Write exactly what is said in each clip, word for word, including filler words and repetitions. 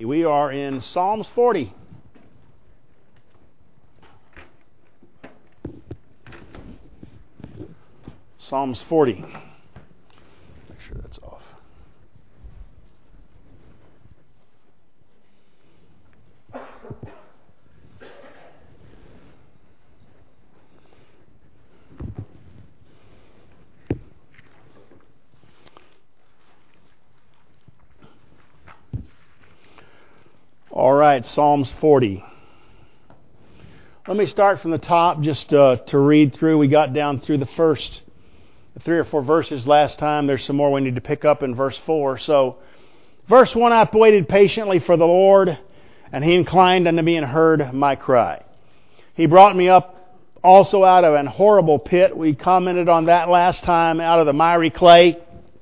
We are in Psalms forty. Psalms forty. Make sure that's off. All right, Psalms forty. Let me start from the top just uh, to read through. We got down through the first three or four verses last time. There's some more we need to pick up in verse four. So, verse one, I waited patiently for the Lord, and He inclined unto me and heard my cry. He brought me up also out of an horrible pit. We commented on that last time, out of the miry clay,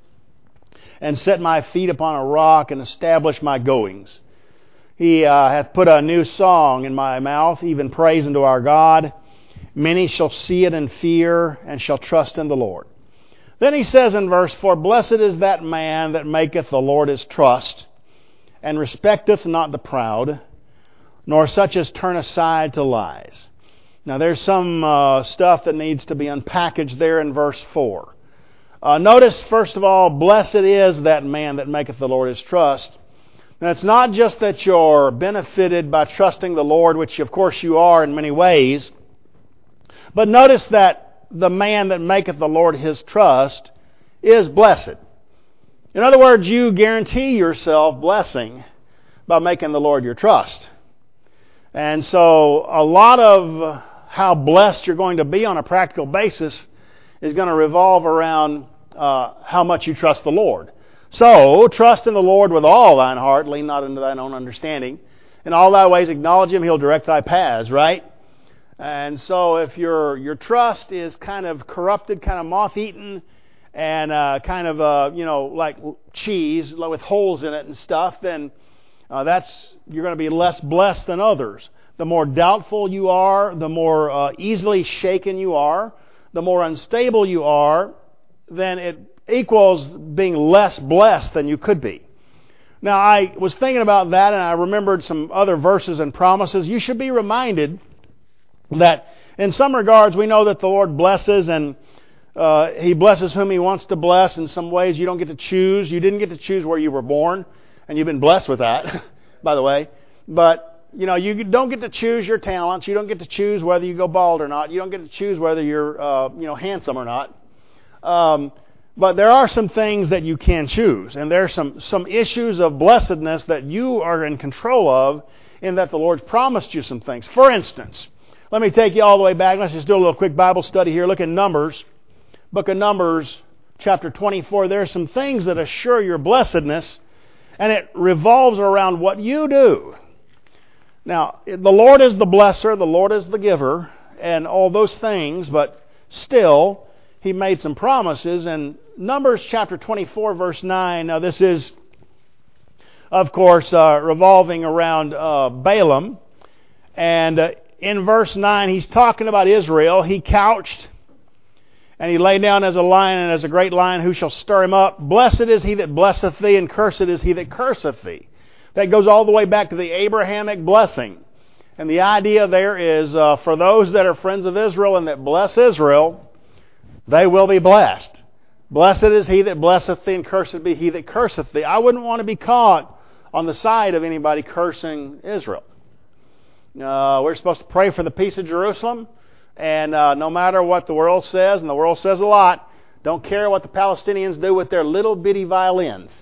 and set my feet upon a rock and established my goings. He uh, hath put a new song in my mouth, even praise unto our God. Many shall see it and fear, and shall trust in the Lord. Then he says in verse four, Blessed is that man that maketh the Lord his trust, and respecteth not the proud, nor such as turn aside to lies. Now there's some uh, stuff that needs to be unpackaged there in verse four. Uh, notice, first of all, blessed is that man that maketh the Lord his trust. Now, it's not just that you're benefited by trusting the Lord, which of course you are in many ways, but notice that the man that maketh the Lord his trust is blessed. In other words, you guarantee yourself blessing by making the Lord your trust. And so a lot of how blessed you're going to be on a practical basis is going to revolve around uh, how much you trust the Lord. So, trust in the Lord with all thine heart, lean not unto thine own understanding. In all thy ways acknowledge Him, He'll direct thy paths, right? And so if your your trust is kind of corrupted, kind of moth-eaten, and uh, kind of, uh, you know, like cheese with holes in it and stuff, then uh, that's you're going to be less blessed than others. The more doubtful you are, the more uh, easily shaken you are, the more unstable you are, then it equals being less blessed than you could be. Now, I was thinking about that, and I remembered some other verses and promises. You should be reminded that in some regards we know that the Lord blesses, and uh, He blesses whom He wants to bless. In some ways you don't get to choose. You didn't get to choose where you were born, and you've been blessed with that, by the way. But, you know, you don't get to choose your talents. You don't get to choose whether you go bald or not. You don't get to choose whether you're, uh, you know, handsome or not. Um, But there are some things that you can choose, and there are some, some issues of blessedness that you are in control of, in that the Lord's promised you some things. For instance, let me take you all the way back. Let's just do a little quick Bible study here. Look at Numbers, book of Numbers, chapter twenty-four. There are some things that assure your blessedness, and it revolves around what you do. Now, the Lord is the blesser, the Lord is the giver, and all those things, but still, He made some promises. And Numbers chapter twenty-four, verse nine. Now this is, of course, uh, revolving around uh, Balaam. And uh, in verse nine, he's talking about Israel. He couched, and he lay down as a lion, and as a great lion, who shall stir him up? Blessed is he that blesseth thee, and cursed is he that curseth thee. That goes all the way back to the Abrahamic blessing. And the idea there is, uh, for those that are friends of Israel and that bless Israel, they will be blessed. Blessed is he that blesseth thee, and cursed be he that curseth thee. I wouldn't want to be caught on the side of anybody cursing Israel. Uh, we're supposed to pray for the peace of Jerusalem, and uh, no matter what the world says, and the world says a lot, don't care what the Palestinians do with their little bitty violins.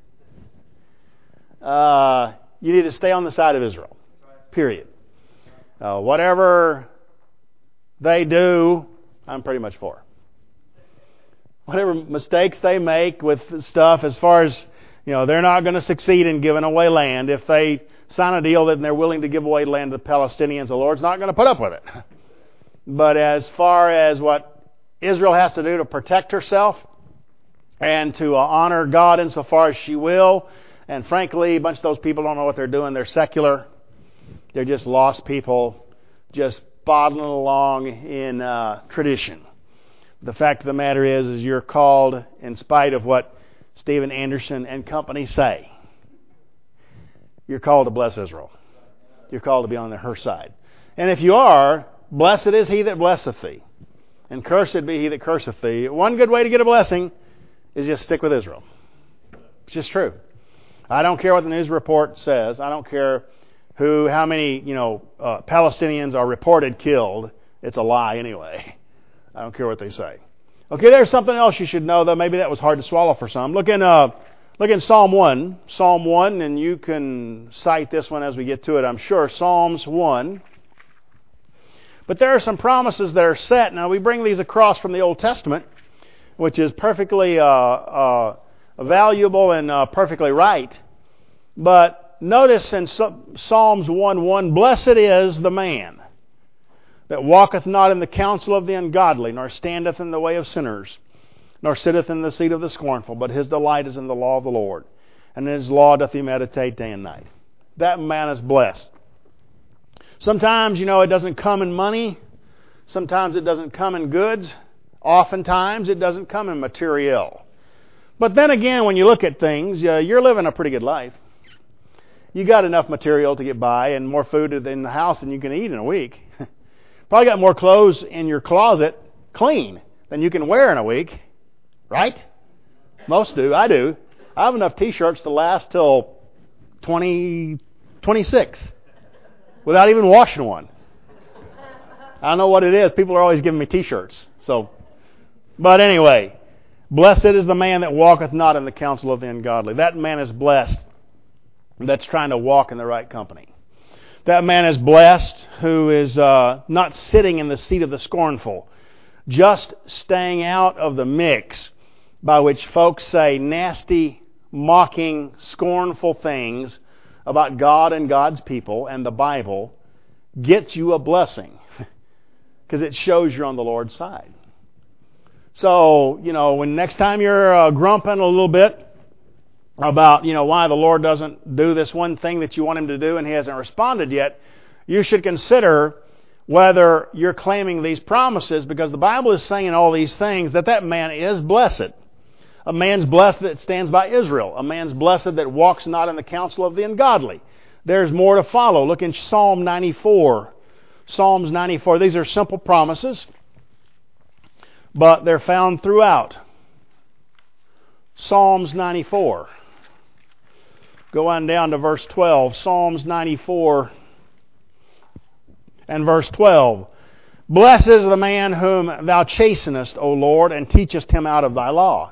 Uh, you need to stay on the side of Israel. Period. Uh, whatever they do, I'm pretty much for. Whatever mistakes they make with stuff, as far as, you know, they're not going to succeed in giving away land. If they sign a deal that they're willing to give away land to the Palestinians, the Lord's not going to put up with it. But as far as what Israel has to do to protect herself and to uh, honor God insofar as she will, and frankly, a bunch of those people don't know what they're doing. They're secular. They're just lost people, just bottling along in uh, tradition. The fact of the matter is, is you're called in spite of what Steven Anderson and company say. you're called to bless Israel. You're called to be on her side. And if you are, blessed is he that blesseth thee, and cursed be he that curseth thee. One good way to get a blessing is just stick with Israel. It's just true. I don't care what the news report says. I don't care who, how many, you know, uh, Palestinians are reported killed. It's a lie anyway. I don't care what they say. Okay, there's something else you should know, though. Maybe that was hard to swallow for some. Look in, uh, look in Psalm one. Psalm one, and you can cite this one as we get to it, I'm sure. Psalms one. But there are some promises that are set. Now, we bring these across from the Old Testament, which is perfectly uh, uh, valuable and uh, perfectly right. But notice in Psalms one one, blessed is the man that walketh not in the counsel of the ungodly, nor standeth in the way of sinners, nor sitteth in the seat of the scornful, but his delight is in the law of the Lord, and in his law doth he meditate day and night. That man is blessed. Sometimes, you know, it doesn't come in money. Sometimes it doesn't come in goods. Oftentimes it doesn't come in material. But then again, when you look at things, uh, you're living a pretty good life. You got enough material to get by and more food in the house than you can eat in a week. Probably got more clothes in your closet clean than you can wear in a week. Right? Most do. I do. I have enough T-shirts to last till twenty twenty-six without even washing one. I don't know what it is. People are always giving me T-shirts. So, but anyway, blessed is the man that walketh not in the counsel of the ungodly. That man is blessed that's trying to walk in the right company. That man is blessed who is uh, not sitting in the seat of the scornful, just staying out of the mix by which folks say nasty, mocking, scornful things about God and God's people and the Bible gets you a blessing because it shows you're on the Lord's side. So, you know, when next time you're uh, grumping a little bit about, you know, why the Lord doesn't do this one thing that you want him to do and he hasn't responded yet, you should consider whether you're claiming these promises, because the Bible is saying in all these things that that man is blessed. A man's blessed that stands by Israel. A man's blessed that walks not in the counsel of the ungodly. There's more to follow. Look in Psalm ninety-four. Psalms ninety-four. These are simple promises, but they're found throughout. Psalms ninety-four. Go on down to verse twelve. Psalms ninety-four and verse twelve. Blessed is the man whom thou chastenest, O Lord, and teachest him out of thy law.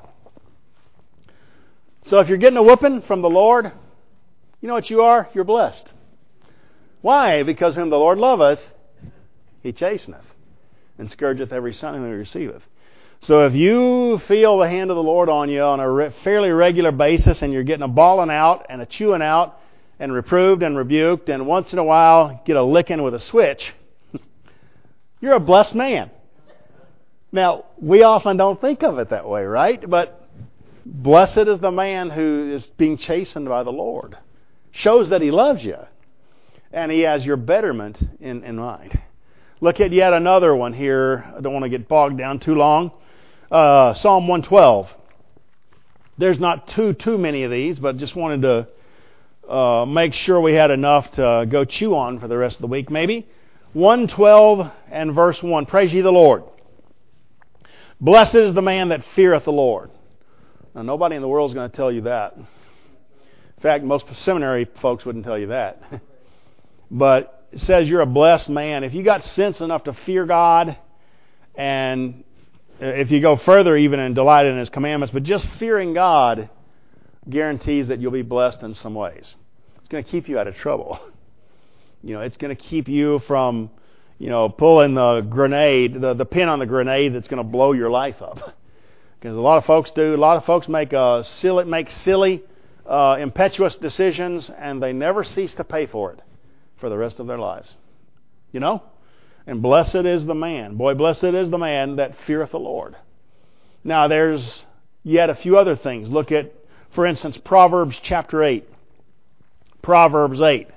So if you're getting a whooping from the Lord, you know what you are? You're blessed. Why? Because whom the Lord loveth, he chasteneth, and scourgeth every son whom he receiveth. So if you feel the hand of the Lord on you on a re- fairly regular basis, and you're getting a bawling out and a chewing out and reproved and rebuked, and once in a while get a licking with a switch, you're a blessed man. Now, we often don't think of it that way, right? But blessed is the man who is being chastened by the Lord. Shows that he loves you, and he has your betterment in, in mind. Look at yet another one here. I don't want to get bogged down too long. Uh, Psalm one twelve. There's not too, too many of these, but just wanted to uh, make sure we had enough to go chew on for the rest of the week, maybe. one twelve and verse one. Praise ye the Lord. Blessed is the man that feareth the Lord. Now, nobody in the world is going to tell you that. In fact, most seminary folks wouldn't tell you that. But it says you're a blessed man. If you got sense enough to fear God, and if you go further even and delight in his commandments, but just fearing God guarantees that you'll be blessed in some ways. It's going to keep you out of trouble. You know, it's going to keep you from, you know, pulling the grenade, the, the pin on the grenade that's going to blow your life up. Because a lot of folks do. A lot of folks make uh, silly, make silly, uh, impetuous decisions, and they never cease to pay for it for the rest of their lives. You know? And blessed is the man. Boy, blessed is the man that feareth the Lord. Now, there's yet a few other things. Look at, for instance, Proverbs chapter eight. Proverbs eight.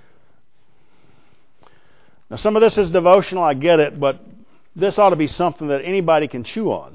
Now, some of this is devotional, I get it, but this ought to be something that anybody can chew on.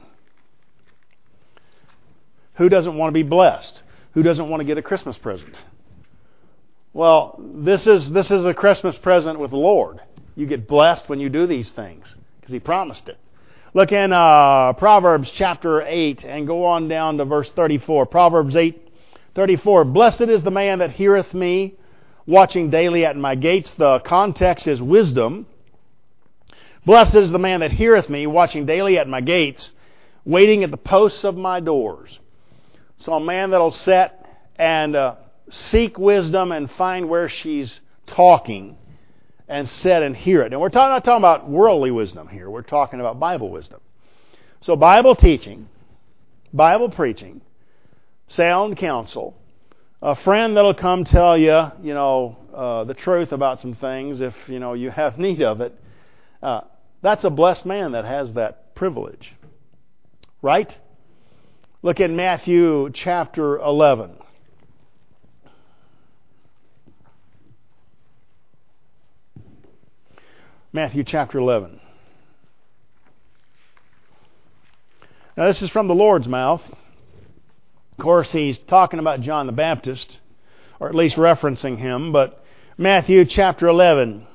Who doesn't want to be blessed? Who doesn't want to get a Christmas present? Well, this is this is a Christmas present with the Lord. You get blessed when you do these things because He promised it. Look in uh, Proverbs chapter eight and go on down to verse thirty-four. Proverbs eight thirty-four. Blessed is the man that heareth me, watching daily at my gates. The context is wisdom. Blessed is the man that heareth me, watching daily at my gates, waiting at the posts of my doors. So a man that'll sit and uh, seek wisdom and find where she's talking and sit and hear it. And we're talking, not talking about worldly wisdom here. We're talking about Bible wisdom. So Bible teaching, Bible preaching, sound counsel, a friend that'll come tell you, you know, uh, the truth about some things if, you know, you have need of it. Uh, that's a blessed man that has that privilege. Right? Look at Matthew chapter eleven. Matthew chapter eleven. Now this is from the Lord's mouth. Of course, He's talking about John the Baptist, or at least referencing him, but Matthew chapter eleven.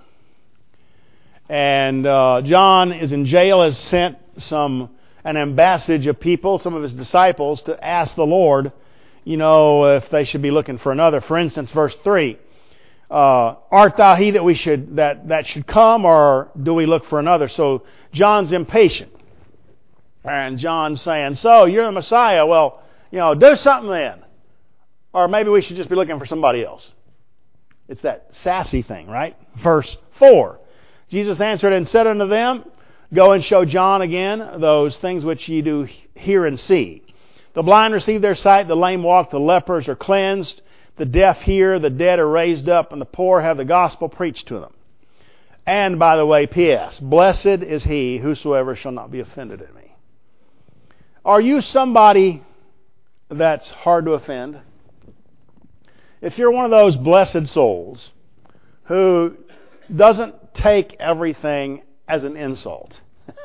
And uh, John is in jail, has sent some an ambassage of people, some of his disciples, to ask the Lord, you know, if they should be looking for another. For instance, verse three, uh, art thou he that we should that that should come, or do we look for another? So John's impatient, and John's saying, so you're the Messiah. Well, you know, do something then, or maybe we should just be looking for somebody else. It's that sassy thing, right? Verse four. Jesus answered and said unto them, go and show John again those things which ye do hear and see. The blind receive their sight, the lame walk, the lepers are cleansed, the deaf hear, the dead are raised up, and the poor have the gospel preached to them. And, by the way, P S, blessed is he whosoever shall not be offended at me. Are you somebody that's hard to offend? If you're one of those blessed souls who doesn't take everything as an insult.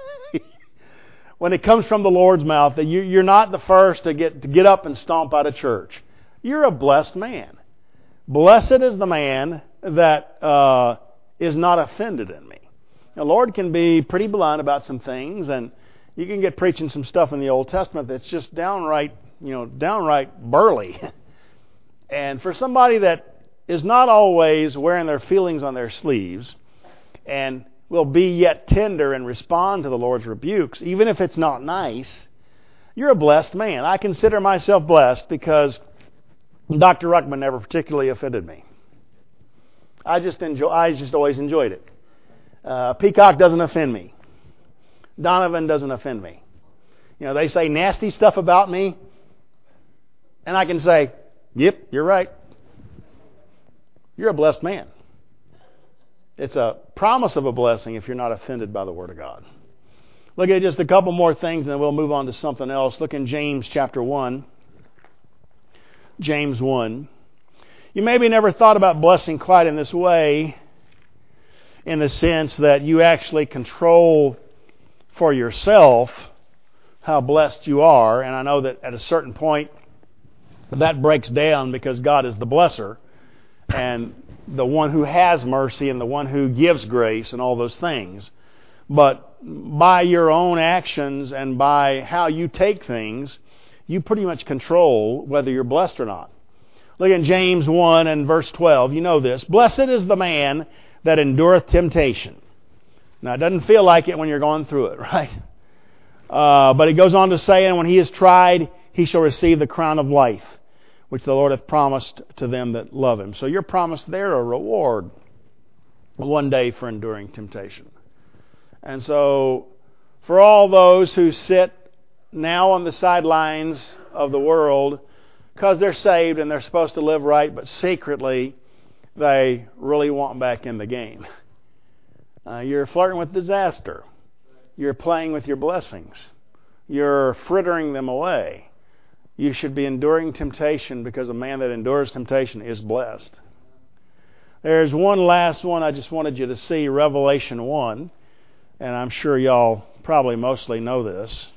When it comes from the Lord's mouth, that you, you're not the first to get to get up and stomp out of church. You're a blessed man. Blessed is the man that uh, is not offended in me. The Lord can be pretty blunt about some things, and you can get preaching some stuff in the Old Testament that's just downright, you know, downright burly. And for somebody that is not always wearing their feelings on their sleeves, and will be yet tender and respond to the Lord's rebukes, even if it's not nice, you're a blessed man. I consider myself blessed because Doctor Ruckman never particularly offended me. I just enjoy. I just always enjoyed it. Uh, Peacock doesn't offend me. Donovan doesn't offend me. You know, they say nasty stuff about me, and I can say, yep, you're right. You're a blessed man. It's a promise of a blessing if you're not offended by the Word of God. Look at just a couple more things and then we'll move on to something else. Look in James chapter one. James one. You maybe never thought about blessing quite in this way, in the sense that you actually control for yourself how blessed you are. And I know that at a certain point that breaks down because God is the blesser and the one who has mercy and the one who gives grace and all those things. But by your own actions and by how you take things, you pretty much control whether you're blessed or not. Look in James one and verse twelve. You know this. Blessed is the man that endureth temptation. Now, it doesn't feel like it when you're going through it, right? Uh, but it goes on to say, and when he is tried, he shall receive the crown of life, which the Lord hath promised to them that love Him. So you're promised there a reward one day for enduring temptation. And so for all those who sit now on the sidelines of the world because they're saved and they're supposed to live right, but secretly they really want back in the game. Uh, you're flirting with disaster. You're playing with your blessings. You're frittering them away. You should be enduring temptation because a man that endures temptation is blessed. There's one last one I just wanted you to see, Revelation one. And I'm sure y'all probably mostly know this.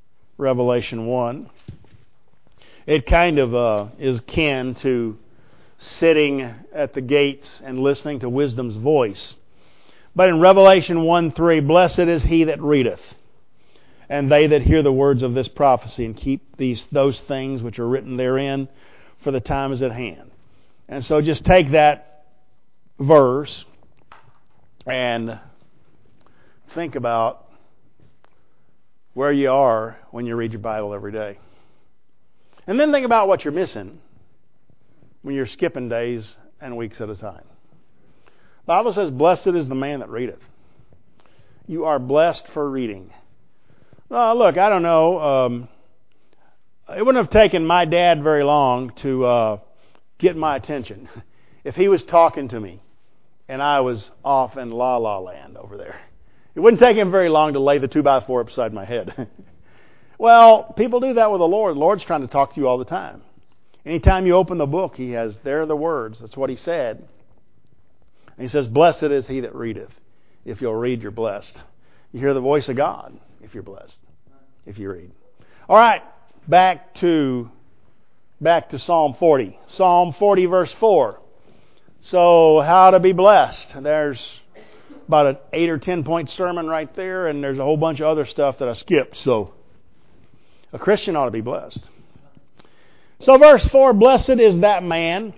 Revelation one. It kind of uh, is kin to sitting at the gates and listening to wisdom's voice. But in Revelation one three, blessed is he that readeth, and they that hear the words of this prophecy, and keep these those things which are written therein, for the time is at hand. And so just take that verse and think about where you are when you read your Bible every day. And then think about what you're missing when you're skipping days and weeks at a time. The Bible says, blessed is the man that readeth. You are blessed for reading. Well, look, I don't know. Um, it wouldn't have taken my dad very long to uh, get my attention if he was talking to me and I was off in La La Land over there. It wouldn't take him very long to lay the two by four beside my head. Well, people do that with the Lord. The Lord's trying to talk to you all the time. Anytime you open the book, He has, there are the words. That's what He said. And He says, blessed is he that readeth. If you'll read, you're blessed. You hear the voice of God if you're blessed, if you read. All right, back to back to Psalm forty. Psalm forty, verse four. So, how to be blessed. There's about an eight or ten point sermon right there, and there's a whole bunch of other stuff that I skipped. So, a Christian ought to be blessed. So, verse four, blessed is that man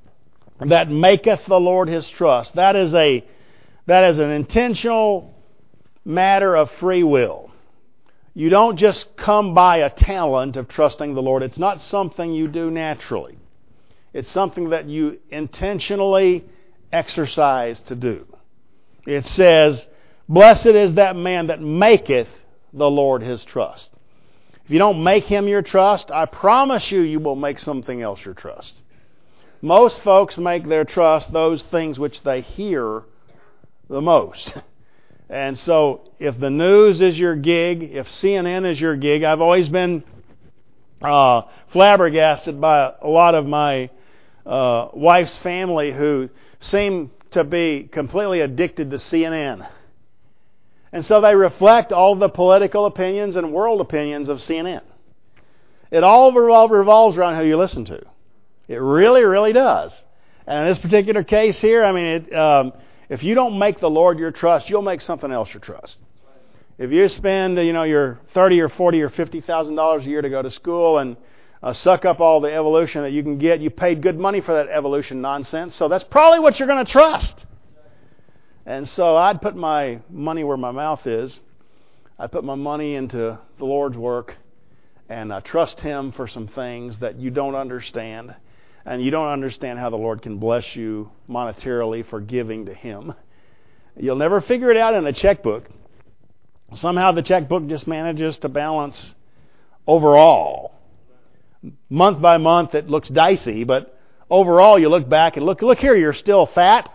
that maketh the Lord his trust. That is a that is an intentional matter of free will. You don't just come by a talent of trusting the Lord. It's not something you do naturally. It's something that you intentionally exercise to do. It says, blessed is that man that maketh the Lord his trust. If you don't make Him your trust, I promise you, you will make something else your trust. Most folks make their trust those things which they hear the most. And so, if the news is your gig, if C N N is your gig, I've always been uh, flabbergasted by a lot of my uh, wife's family who seem to be completely addicted to C N N. And so they reflect all the political opinions and world opinions of C N N. It all revolves around who you listen to. It really, really does. And in this particular case here, I mean, it, um, if you don't make the Lord your trust, you'll make something else your trust. If you spend, you know, your thirty or forty or fifty thousand dollars a year to go to school and uh, suck up all the evolution that you can get, you paid good money for that evolution nonsense. So that's probably what you're going to trust. And so I'd put my money where my mouth is. I'd put my money into the Lord's work and uh, trust Him for some things that you don't understand. And you don't understand how the Lord can bless you monetarily for giving to Him. You'll never figure it out in a checkbook. Somehow the checkbook just manages to balance overall. Month by month it looks dicey, but overall you look back and look, look here, you're still fat.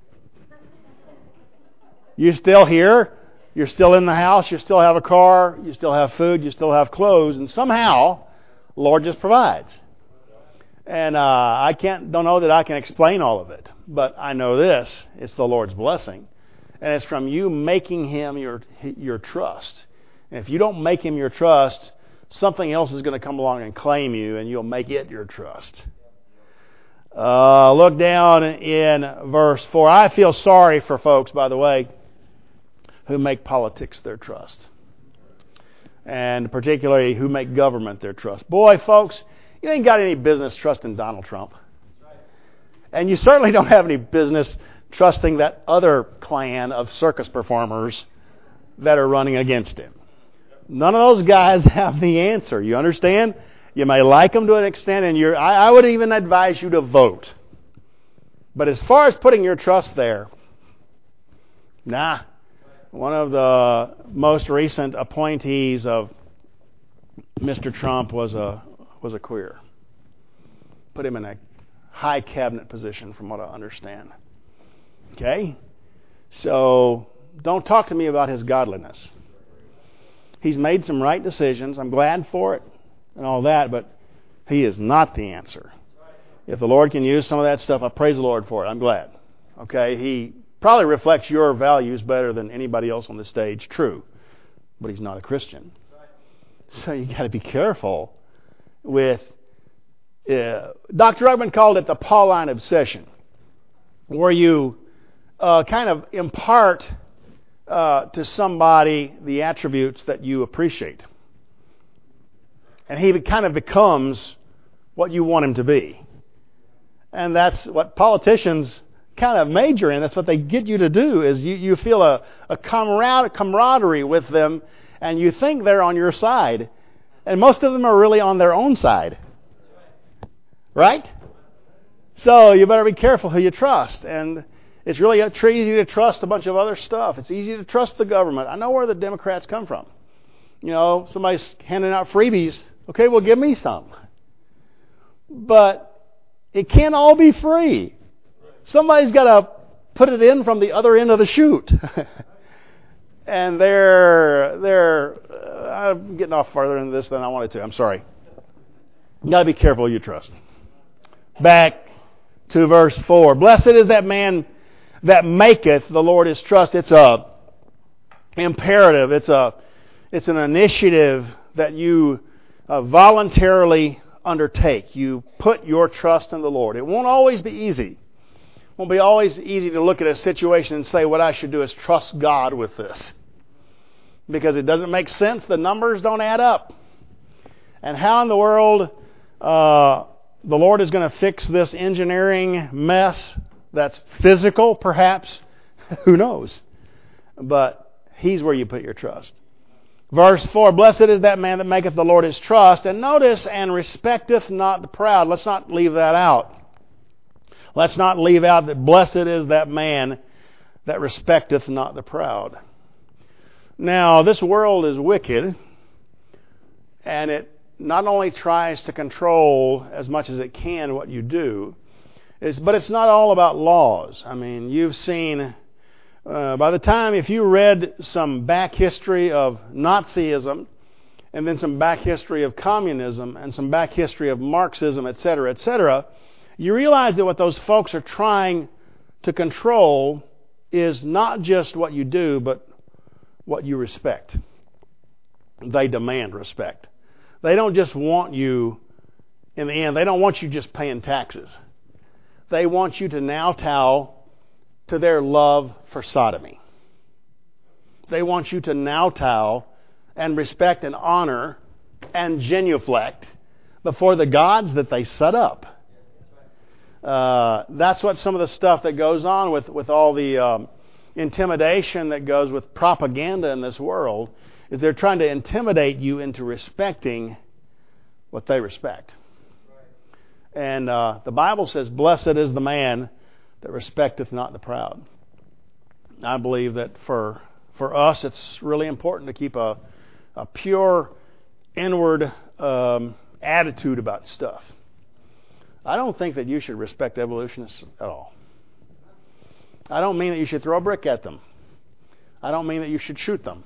You're still here. You're still in the house. You still have a car. You still have food. You still have clothes. And somehow, the Lord just provides. And uh, I can't, don't know that I can explain all of it. But I know this. It's the Lord's blessing. And it's from you making Him your, your trust. And if you don't make Him your trust, something else is going to come along and claim you, and you'll make it your trust. Uh, look down in verse four. I feel sorry for folks, by the way, who make politics their trust. And particularly who make government their trust. Boy, folks, you ain't got any business trusting Donald Trump. And you certainly don't have any business trusting that other clan of circus performers that are running against him. None of those guys have the answer. You understand? You may like them to an extent, and you're, I, I would even advise you to vote. But as far as putting your trust there, nah. One of the most recent appointees of Mister Trump was a was a queer. Put him in a high cabinet position, from what I understand. Okay? So don't talk to me about his godliness. He's made some right decisions. I'm glad for it and all that, but he is not the answer. If the Lord can use some of that stuff, I praise the Lord for it. I'm glad. Okay? He probably reflects your values better than anybody else on the stage. True. But he's not a Christian. So you got to be careful with uh, Doctor Ruckman called it the Pauline obsession, where you uh, kind of impart uh, to somebody the attributes that you appreciate. And he kind of becomes what you want him to be. And that's what politicians kind of major in. That's what they get you to do, is you, you feel a, a camarader- camaraderie with them, and you think they're on your side. And most of them are really on their own side. Right? So you better be careful who you trust. And it's really easy to trust a bunch of other stuff. It's easy to trust the government. I know where the Democrats come from. You know, somebody's handing out freebies. Okay, well, give me some. But it can't all be free. Somebody's got to put it in from the other end of the chute. And they're, they're, uh, I'm getting off farther into this than I wanted to. I'm sorry. You got to be careful who you trust. Back to verse four. Blessed is that man that maketh the Lord his trust. It's a imperative. It's a, it's an initiative that you uh, voluntarily undertake. You put your trust in the Lord. It won't always be easy. It won't be always easy to look at a situation and say, what I should do is trust God with this. Because it doesn't make sense. The numbers don't add up. And how in the world uh, the Lord is going to fix this engineering mess that's physical, perhaps? Who knows? But He's where you put your trust. Verse four, blessed is that man that maketh the Lord his trust. And notice, and respecteth not the proud. Let's not leave that out. Let's not leave out that blessed is that man that respecteth not the proud. Now, this world is wicked, and it not only tries to control as much as it can what you do, it's, but it's not all about laws. I mean, you've seen... Uh, by the time, if you read some back history of Nazism, and then some back history of communism, and some back history of Marxism, et cetera, et cetera, you realize that what those folks are trying to control is not just what you do, but what you respect. They demand respect. They don't just want you, in the end, they don't want you just paying taxes. They want you to now towel to their love for sodomy. They want you to kowtow and respect and honor and genuflect before the gods that they set up. Uh, that's what some of the stuff that goes on with, with all the um, intimidation that goes with propaganda in this world, is they're trying to intimidate you into respecting what they respect. And uh, the Bible says, blessed is the man that respecteth not the proud. I believe that for for us, it's really important to keep a, a pure inward um, attitude about stuff. I don't think that you should respect evolutionists at all. I don't mean that you should throw a brick at them. I don't mean that you should shoot them.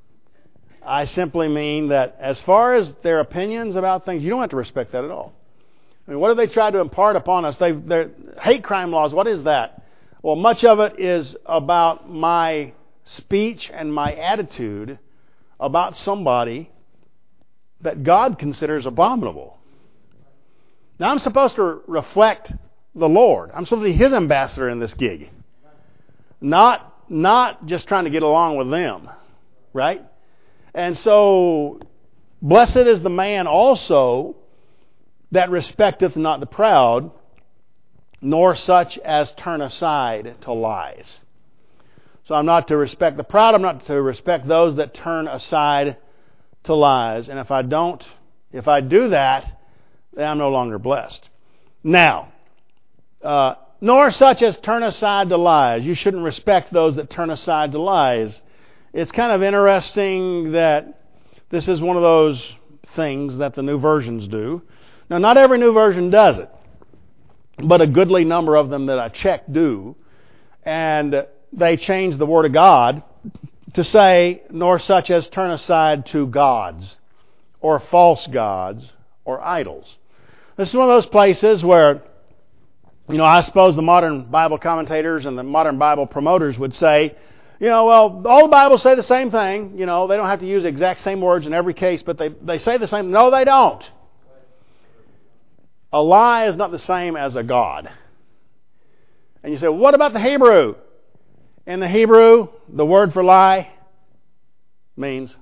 I simply mean that as far as their opinions about things, you don't have to respect that at all. I mean, what have they tried to impart upon us? They, they're hate crime laws. What is that? Well, much of it is about my speech and my attitude about somebody that God considers abominable. Now, I'm supposed to reflect the Lord. I'm supposed to be His ambassador in this gig. Not, not just trying to get along with them. Right? And so, blessed is the man also that respecteth not the proud, nor such as turn aside to lies. So I'm not to respect the proud, I'm not to respect those that turn aside to lies. And if I don't, if I do that, then I'm no longer blessed. Now, uh, nor such as turn aside to lies. You shouldn't respect those that turn aside to lies. It's kind of interesting that this is one of those things that the new versions do. Now, not every new version does it, but a goodly number of them that I check do. And they change the Word of God to say, nor such as turn aside to gods, or false gods, or idols. This is one of those places where, you know, I suppose the modern Bible commentators and the modern Bible promoters would say, you know, well, all the Bibles say the same thing. You know, they don't have to use the exact same words in every case, but they, they say the same. No, they don't. A lie is not the same as a god. And you say, what about the Hebrew? In the Hebrew, the word for lie means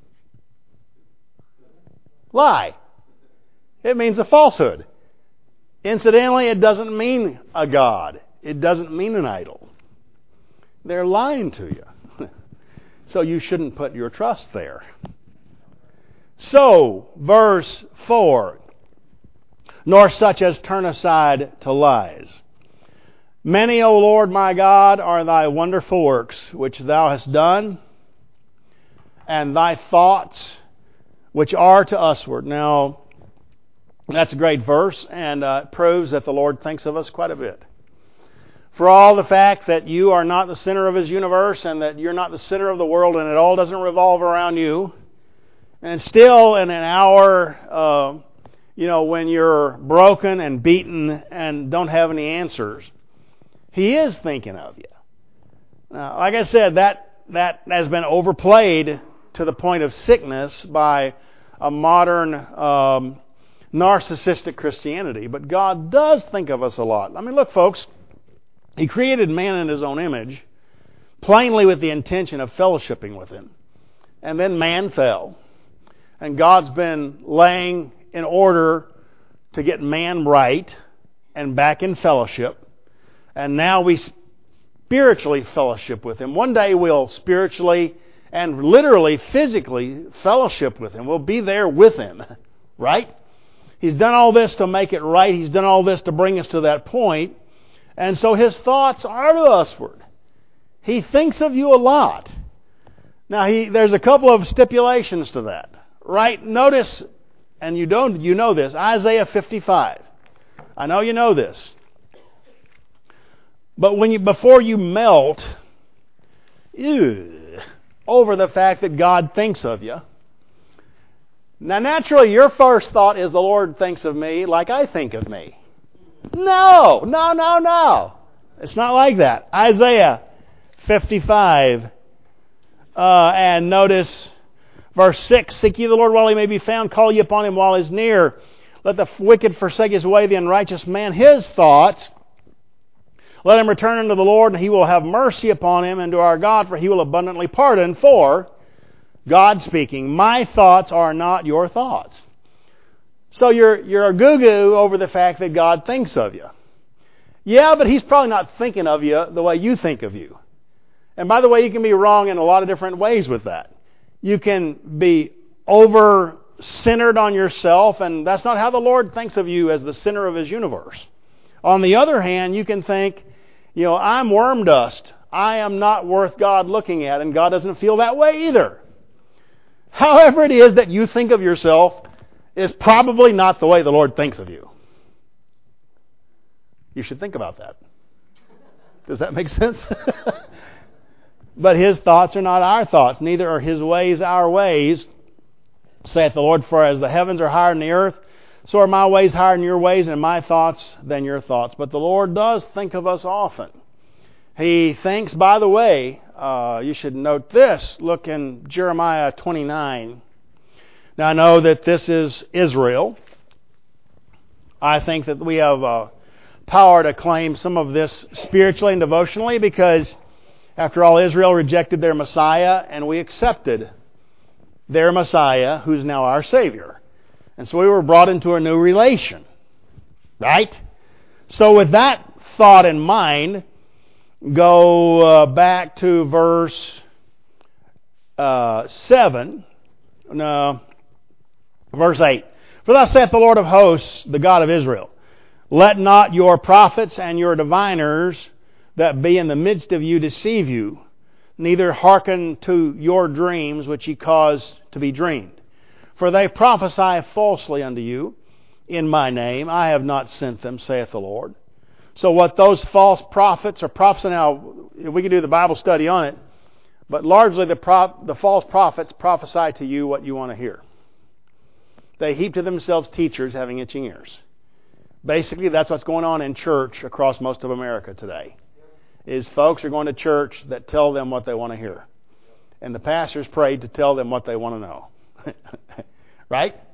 lie. It means a falsehood. Incidentally, it doesn't mean a god. It doesn't mean an idol. They're lying to you. So you shouldn't put your trust there. So, verse four, nor such as turn aside to lies. Many, O Lord my God, are thy wonderful works which thou hast done, and thy thoughts which are to usward. Now, that's a great verse, and uh, it proves that the Lord thinks of us quite a bit. For all the fact that you are not the center of His universe, and that you're not the center of the world, and it all doesn't revolve around you, and still in an hour, uh, you know, when you're broken and beaten and don't have any answers, He is thinking of you. Now, like I said, that that has been overplayed to the point of sickness by a modern um, narcissistic Christianity. But God does think of us a lot. I mean, look, folks, He created man in His own image, plainly with the intention of fellowshipping with Him. And then man fell. And God's been laying in order to get man right and back in fellowship. And now we spiritually fellowship with Him. One day we'll spiritually and literally, physically fellowship with Him. We'll be there with Him. Right? He's done all this to make it right. He's done all this to bring us to that point. And so His thoughts are to usward. He thinks of you a lot. Now, he, there's a couple of stipulations to that. Right? Notice, and you don't, you know this, Isaiah fifty-five. I know you know this. But when you, before you melt ew, over the fact that God thinks of you, now naturally your first thought is the Lord thinks of me like I think of me. No, no, no, no. It's not like that. Isaiah fifty-five. Uh, and notice verse six. Seek ye the Lord while He may be found. Call ye upon Him while He is near. Let the wicked forsake his way, the unrighteous man his thoughts. Let him return unto the Lord, and He will have mercy upon him, and to our God, for He will abundantly pardon. For, God speaking, my thoughts are not your thoughts. So you're you're a goo-goo over the fact that God thinks of you. Yeah, but He's probably not thinking of you the way you think of you. And by the way, you can be wrong in a lot of different ways with that. You can be over-centered on yourself, and that's not how the Lord thinks of you as the center of His universe. On the other hand, you can think, you know, I'm worm dust. I am not worth God looking at, and God doesn't feel that way either. However it is that you think of yourself is probably not the way the Lord thinks of you. You should think about that. Does that make sense? But His thoughts are not our thoughts, neither are His ways our ways, saith the Lord. For as the heavens are higher than the earth, so are my ways higher than your ways, and my thoughts than your thoughts. But the Lord does think of us often. He thinks, by the way, uh, you should note this. Look in Jeremiah twenty-nine. Now, I know that this is Israel. I think that we have uh, power to claim some of this spiritually and devotionally, because, after all, Israel rejected their Messiah, and we accepted their Messiah, who's now our Savior. And so we were brought into a new relation. Right? So with that thought in mind, go uh, back to verse uh, seven. No, verse eight. For thus saith the Lord of hosts, the God of Israel, let not your prophets and your diviners that be in the midst of you deceive you, neither hearken to your dreams which ye cause to be dreamed. For they prophesy falsely unto you in my name. I have not sent them, saith the Lord. So what those false prophets are prophesying, now we can do the Bible study on it, but largely the, prop, the false prophets prophesy to you what you want to hear. They heap to themselves teachers having itching ears. Basically, that's what's going on in church across most of America today. Is folks are going to church that tell them what they want to hear. And the pastors prayed to tell them what they want to know. Right?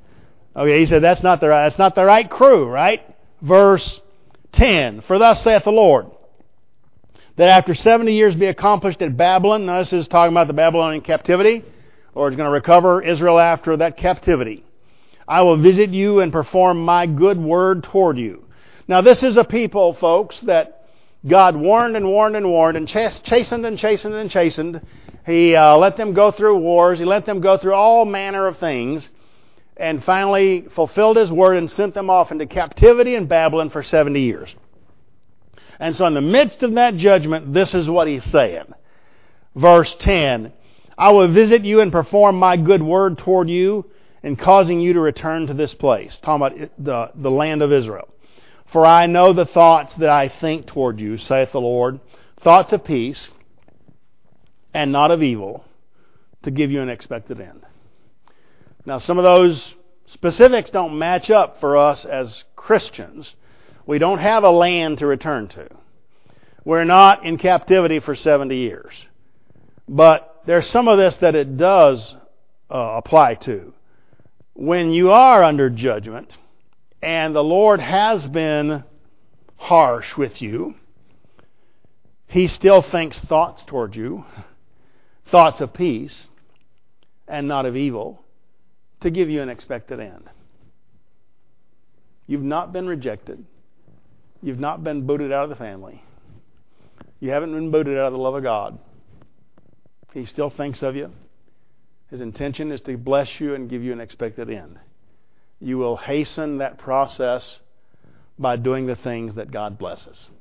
Okay, he said that's not the right, that's not the right crew, right? Verse ten. For thus saith the Lord, that after seventy years be accomplished at Babylon. Now this is talking about the Babylonian captivity, or is going to recover Israel after that captivity. I will visit you and perform my good word toward you. Now this is a people, folks, that God warned and warned and warned and chas- chastened and chastened and chastened. He uh, let them go through wars. He let them go through all manner of things, and finally fulfilled His word and sent them off into captivity in Babylon for seventy years. And so in the midst of that judgment, this is what He's saying. Verse ten, I will visit you and perform my good word toward you in causing you to return to this place. Talking about the, the land of Israel. For I know the thoughts that I think toward you, saith the Lord, thoughts of peace and not of evil, to give you an expected end. Now some of those specifics don't match up for us as Christians. We don't have a land to return to. We're not in captivity for seventy years. But there's some of this that it does uh, apply to. When you are under judgment, and the Lord has been harsh with you, He still thinks thoughts toward you, thoughts of peace and not of evil, to give you an expected end. You've not been rejected. You've not been booted out of the family. You haven't been booted out of the love of God. He still thinks of you. His intention is to bless you and give you an expected end. You will hasten that process by doing the things that God blesses.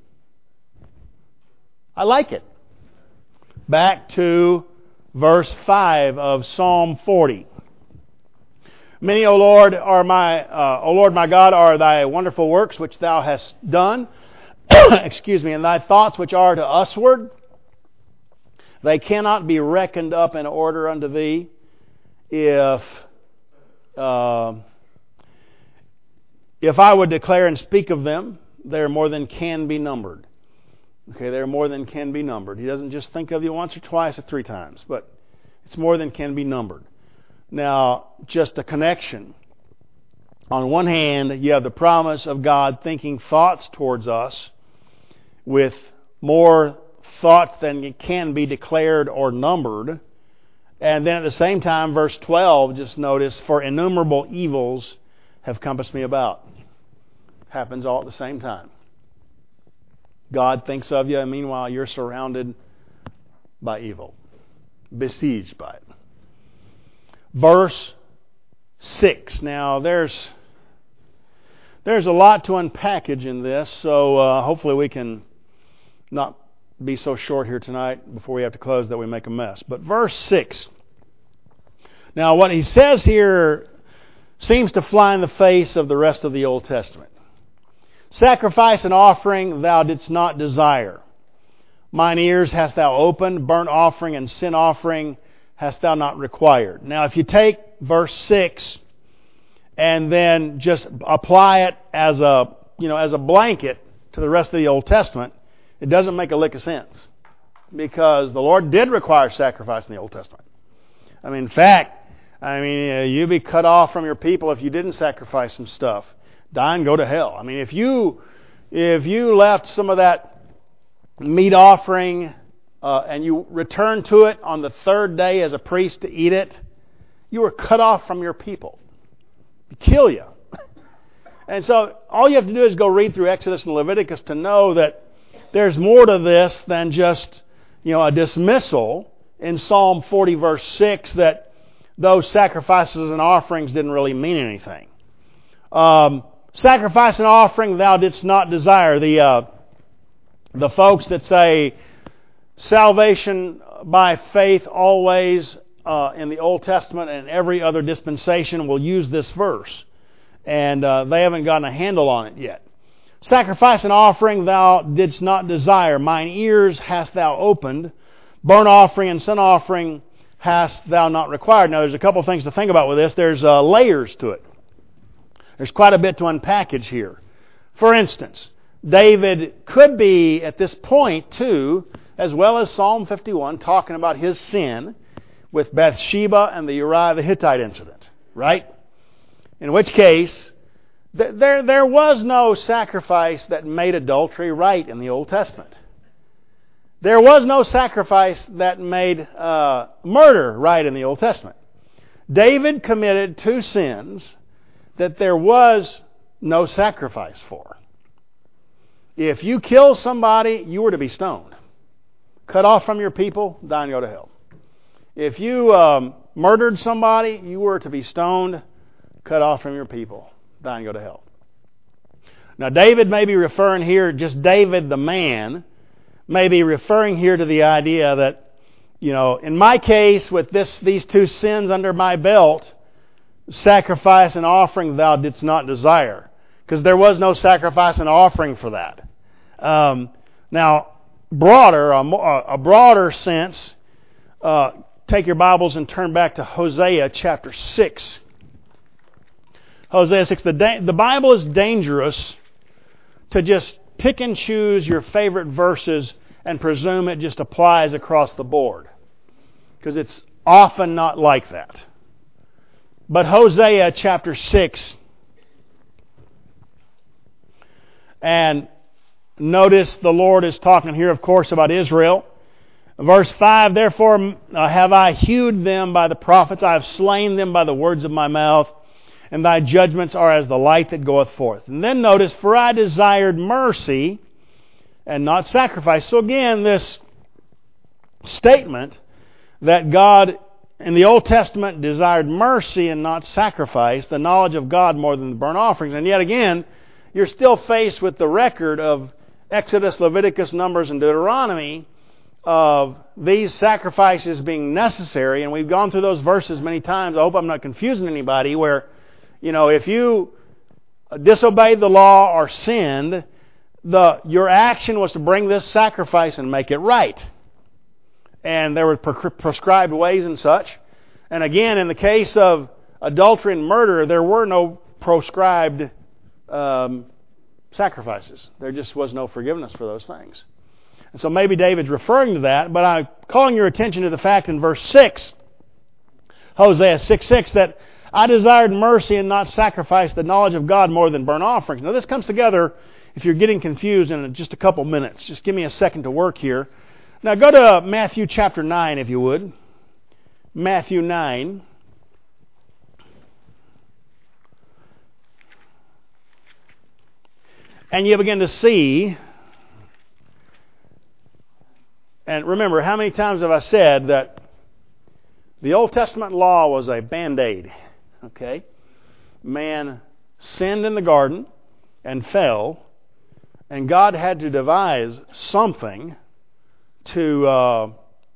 I like it. Back to verse five of Psalm forty. Many, O Lord, are my, uh, O Lord my God, are thy wonderful works which thou hast done. Excuse me, and thy thoughts which are to usward. They cannot be reckoned up in order unto thee. If uh, if I would declare and speak of them, they are more than can be numbered. Okay, they are more than can be numbered. He doesn't just think of you once or twice or three times, but it's more than can be numbered. Now, just a connection. On one hand, you have the promise of God thinking thoughts towards us with more thoughts than can be declared or numbered. And then at the same time, verse twelve, just notice, for innumerable evils have compassed me about. Happens all at the same time. God thinks of you, and meanwhile you're surrounded by evil, besieged by it. Verse six. Now, there's there's a lot to unpackage in this, so uh, hopefully we can not be so short here tonight before we have to close that we make a mess. But verse six. Now, what he says here seems to fly in the face of the rest of the Old Testament. Sacrifice and offering thou didst not desire. Mine ears hast thou opened, burnt offering and sin offering hast thou not required. Now, if you take verse six and then just apply it as a, you know, as a blanket to the rest of the Old Testament, it doesn't make a lick of sense. Because the Lord did require sacrifice in the Old Testament. I mean, in fact, I mean, uh, you'd be cut off from your people if you didn't sacrifice some stuff. Die and go to hell. I mean, if you if you left some of that meat offering uh, and you returned to it on the third day as a priest to eat it, you were cut off from your people. It'd kill you. And so all you have to do is go read through Exodus and Leviticus to know that there's more to this than just, you know, a dismissal in Psalm forty verse six that those sacrifices and offerings didn't really mean anything. Um, sacrifice and offering thou didst not desire. The uh, the folks that say salvation by faith always uh, in the Old Testament and every other dispensation will use this verse. And uh, they haven't gotten a handle on it yet. Sacrifice and offering thou didst not desire. Mine ears hast thou opened. Burnt offering and sin offering hast thou not required. Now, there's a couple things to think about with this. There's uh, layers to it. There's quite a bit to unpackage here. For instance, David could be, at this point, too, as well as Psalm fifty-one, talking about his sin with Bathsheba and the Uriah the Hittite incident, right? In which case, th- there, there was no sacrifice that made adultery right in the Old Testament. There was no sacrifice that made uh, murder right in the Old Testament. David committed two sins that there was no sacrifice for. If you kill somebody, you were to be stoned. Cut off from your people, die and go to hell. If you um, murdered somebody, you were to be stoned, cut off from your people, die and go to hell. Now David may be referring here, just David the man, may be referring here to the idea that, you know, in my case, with this these two sins under my belt, sacrifice and offering thou didst not desire. Because there was no sacrifice and offering for that. Um, now, broader, a, a broader sense, uh, take your Bibles and turn back to Hosea chapter six. Hosea six. The, da- the Bible is dangerous to just pick and choose your favorite verses and presume it just applies across the board. Because it's often not like that. But Hosea chapter six, and notice the Lord is talking here, of course, about Israel. Verse five, therefore uh, have I hewed them by the prophets, I have slain them by the words of my mouth, and thy judgments are as the light that goeth forth. And then notice, for I desired mercy and not sacrifice. So again, this statement that God in the Old Testament desired mercy and not sacrifice, the knowledge of God more than the burnt offerings. And yet again, you're still faced with the record of Exodus, Leviticus, Numbers, and Deuteronomy of these sacrifices being necessary. And we've gone through those verses many times. I hope I'm not confusing anybody where, you know, if you disobeyed the law or sinned, the your action was to bring this sacrifice and make it right. And there were prescribed ways and such. And again, in the case of adultery and murder, there were no prescribed um, sacrifices. There just was no forgiveness for those things. And so maybe David's referring to that, but I'm calling your attention to the fact in verse six, Hosea six six, that I desired mercy and not sacrifice, the knowledge of God more than burnt offerings. Now this comes together, if you're getting confused, in just a couple minutes. Just give me a second to work here. Now go to Matthew chapter nine, if you would. Matthew nine. And you begin to see, and remember, how many times have I said that the Old Testament law was a band-aid? Okay? Man sinned in the garden and fell, and God had to devise something to uh,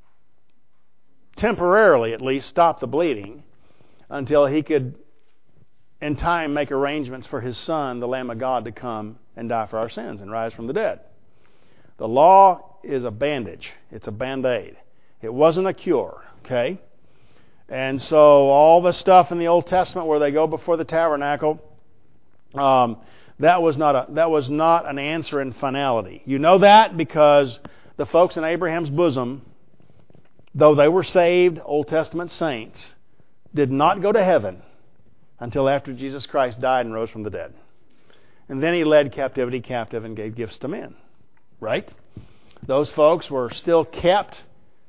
temporarily at least stop the bleeding until he could in time make arrangements for his Son, the Lamb of God, to come and die for our sins and rise from the dead. The law is a bandage. It's a band-aid. It wasn't a cure, okay? And so all the stuff in the Old Testament where they go before the tabernacle, um, that was not a that was not an answer in finality. You know that because the folks in Abraham's bosom, though they were saved Old Testament saints, did not go to heaven until after Jesus Christ died and rose from the dead. And then he led captivity captive and gave gifts to men. Right? Those folks were still kept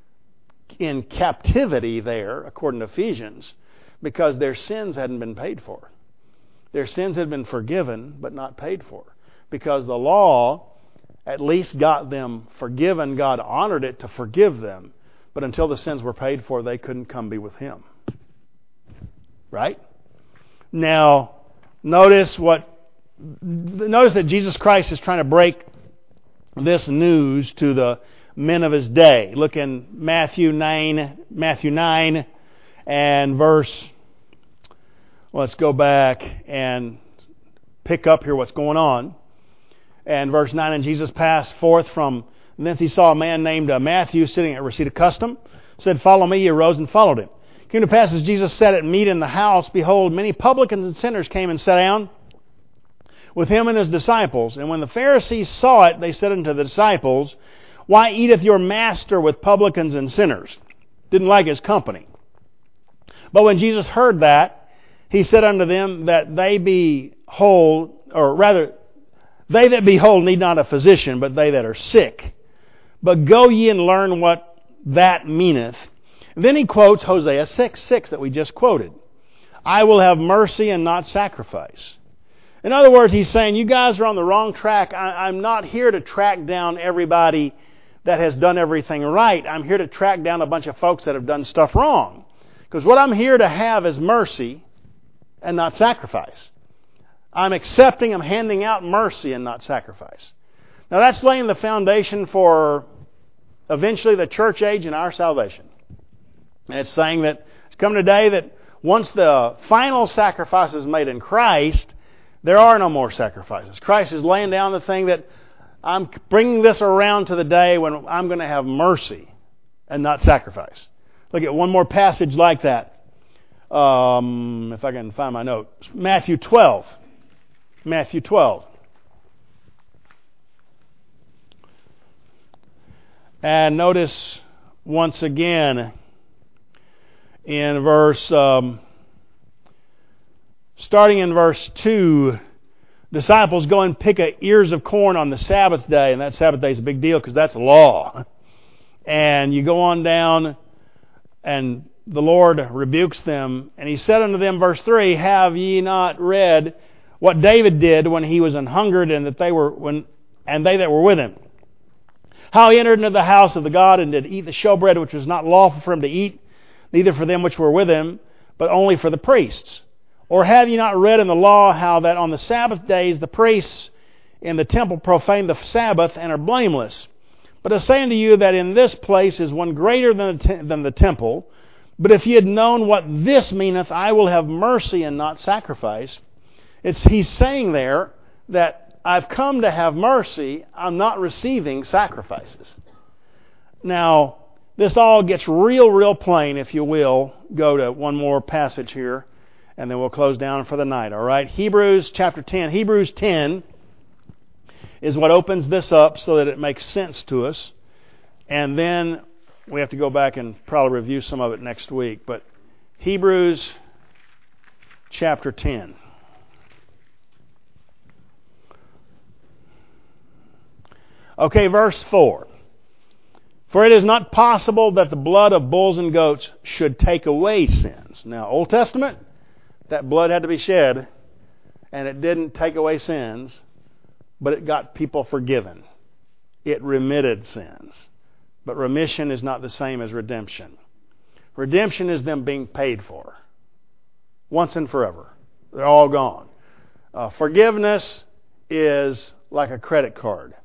in captivity there, according to Ephesians, because their sins hadn't been paid for. Their sins had been forgiven, but not paid for. Because the law at least got them forgiven. God honored it to forgive them. But until the sins were paid for, they couldn't come be with Him. Right? Now, notice what notice that Jesus Christ is trying to break this news to the men of His day. Look in Matthew nine, Matthew nine and verse, let's go back and pick up here what's going on. And verse nine, and Jesus passed forth from thence he saw a man named uh, Matthew sitting at a receipt of custom, said, follow me. He arose and followed him. It came to pass as Jesus sat at meat in the house, behold, many publicans and sinners came and sat down with him and his disciples. And when the Pharisees saw it, they said unto the disciples, why eateth your master with publicans and sinners? Didn't like his company. But when Jesus heard that, He said unto them that they be whole, or rather, they that be whole need not a physician, but they that are sick. But go ye and learn what that meaneth. And then he quotes Hosea six six that we just quoted. I will have mercy and not sacrifice. In other words, he's saying, you guys are on the wrong track. I, I'm not here to track down everybody that has done everything right. I'm here to track down a bunch of folks that have done stuff wrong. Because what I'm here to have is mercy and not sacrifice. I'm accepting, I'm handing out mercy and not sacrifice. Now that's laying the foundation for eventually the church age and our salvation. And it's saying that it's come today that once the final sacrifice is made in Christ, there are no more sacrifices. Christ is laying down the thing that I'm bringing this around to the day when I'm going to have mercy and not sacrifice. Look at one more passage like that. Um, if I can find my note. Matthew twelve. Matthew twelve. And notice once again in verse... Um, Starting in verse two, disciples go and pick a ears of corn on the Sabbath day, and that Sabbath day is a big deal because that's law. And you go on down, and the Lord rebukes them, and He said unto them, verse three, have ye not read what David did when he was an hungered, and that they were when and they that were with him? How he entered into the house of the God and did eat the showbread which was not lawful for him to eat, neither for them which were with him, but only for the priests. Or have you not read in the law how that on the Sabbath days the priests in the temple profane the Sabbath and are blameless? But I say unto you that in this place is one greater than the, te- than the temple. But if ye had known what this meaneth, I will have mercy and not sacrifice. It's He's saying there that I've come to have mercy. I'm not receiving sacrifices. Now, this all gets real, real plain, if you will. Go to one more passage here. And then we'll close down for the night, all right? Hebrews chapter ten. Hebrews ten is what opens this up so that it makes sense to us. And then we have to go back and probably review some of it next week. But Hebrews chapter ten. Okay, verse four. For it is not possible that the blood of bulls and goats should take away sins. Now, Old Testament, that blood had to be shed, and it didn't take away sins, but it got people forgiven. It remitted sins. But remission is not the same as redemption. Redemption is them being paid for. Once and forever. They're all gone. Uh, forgiveness is like a credit card.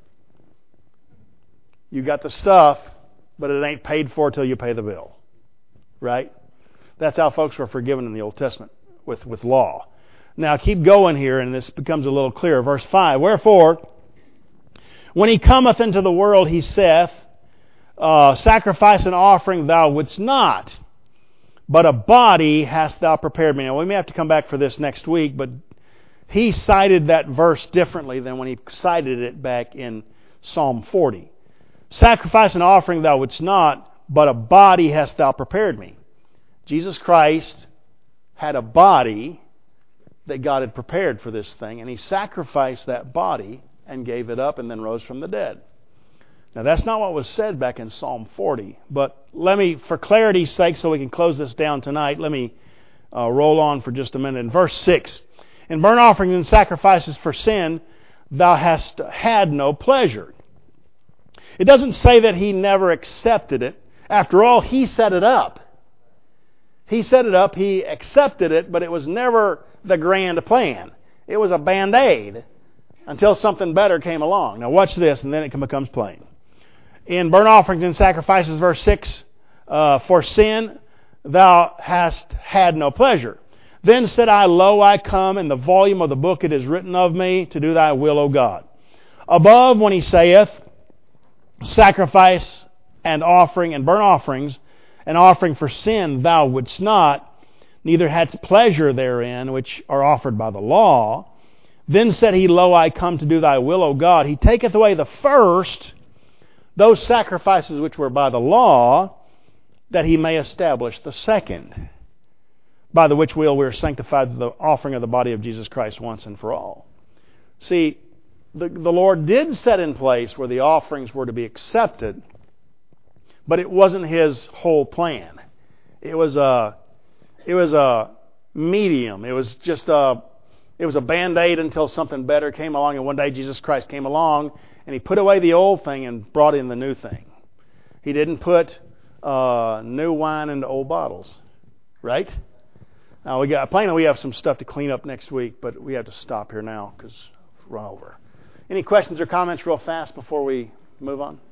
You got the stuff, but it ain't paid for till you pay the bill. Right? That's how folks were forgiven in the Old Testament. With, with law. Now keep going here and this becomes a little clearer. Verse five. Wherefore, when he cometh into the world, he saith, uh, sacrifice and offering thou wouldst not, but a body hast thou prepared me. Now we may have to come back for this next week, but he cited that verse differently than when he cited it back in Psalm forty. Sacrifice and offering thou wouldst not, but a body hast thou prepared me. Jesus Christ had a body that God had prepared for this thing, and He sacrificed that body and gave it up and then rose from the dead. Now that's not what was said back in Psalm forty, but let me, for clarity's sake, so we can close this down tonight, let me uh, roll on for just a minute. In verse six, in burnt offerings and sacrifices for sin, thou hast had no pleasure. It doesn't say that He never accepted it. After all, He set it up. He set it up, He accepted it, but it was never the grand plan. It was a band-aid until something better came along. Now watch this, and then it becomes plain. In burnt offerings and sacrifices, verse six, uh, for sin thou hast had no pleasure. Then said I, Lo, I come, in the volume of the book it is written of me, to do thy will, O God. Above, when he saith, sacrifice and offering and burnt offerings, an offering for sin thou wouldst not, neither hadst pleasure therein, which are offered by the law. Then said he, Lo, I come to do thy will, O God. He taketh away the first, those sacrifices which were by the law, that he may establish the second. by the which will we are sanctified through the offering of the body of Jesus Christ once and for all. See, the, the Lord did set in place where the offerings were to be accepted, but it wasn't His whole plan. It was a, it was a medium. It was just a, it was a band-aid until something better came along, and one day Jesus Christ came along, and He put away the old thing and brought in the new thing. He didn't put uh, new wine into old bottles, right? Now we got plainly we have some stuff to clean up next week, but we have to stop here now because we're over. Any questions or comments real fast before we move on?